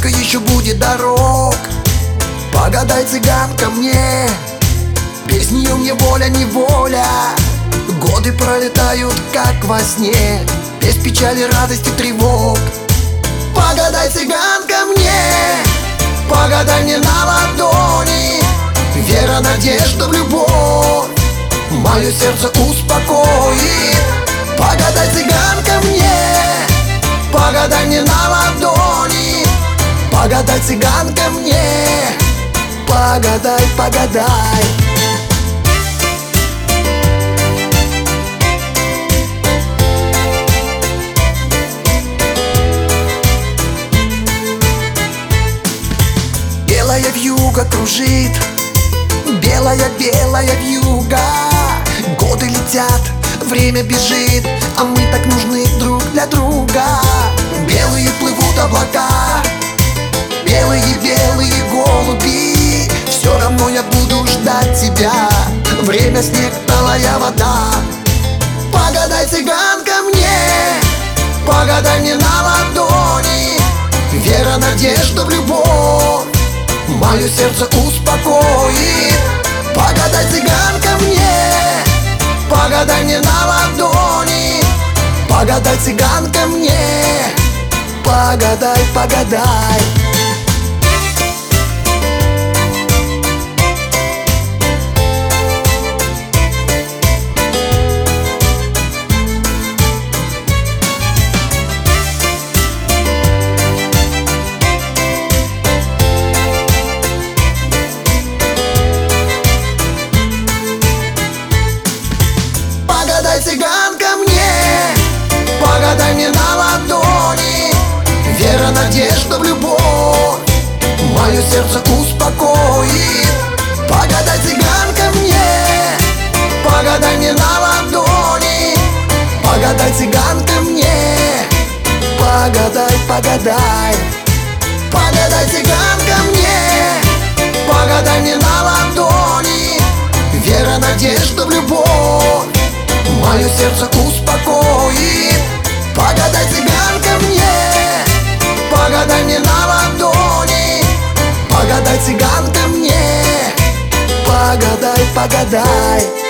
сколько еще будет дорог. Погадай, цыганка, мне, без нее мне воля неволя. Годы пролетают, как во сне, без печали, радости, тревог. Погадай, цыганка, мне, погадай мне на ладони. Вера, надежда в любовь мое сердце успокоит. Погадай, цыганка, мне, погадай мне на ладони. Погадай, цыганка, мне, погадай, погадай. Белая вьюга кружит, белая, белая вьюга. Годы летят, время бежит, а мы так нужны друг для друга. Белые плывут облака, белые, белые голуби. Все равно я буду ждать тебя, время, снег, талая вода. Погадай, цыганка, мне, погадай мне на ладони. Вера, надежда в любовь мое сердце успокоит. Погадай, цыганка, мне, погадай мне на ладони. Погадай, цыганка, мне, погадай, погадай. Погадай, цыганка, мне, погадай мне на ладони. Вера, надежда в любовь мое сердце успокоит. Погадай, цыганка, мне, погадай мне на ладони. Погадай, цыганка, мне, погадай, погадай. Погадай, цыганка, мне, погадай мне на ладони. Вера, надежда в любовь мое сердце успокоит. Погадай, цыганка, мне, погадай мне на ладони. Погадай, цыганка, мне, погадай, погадай.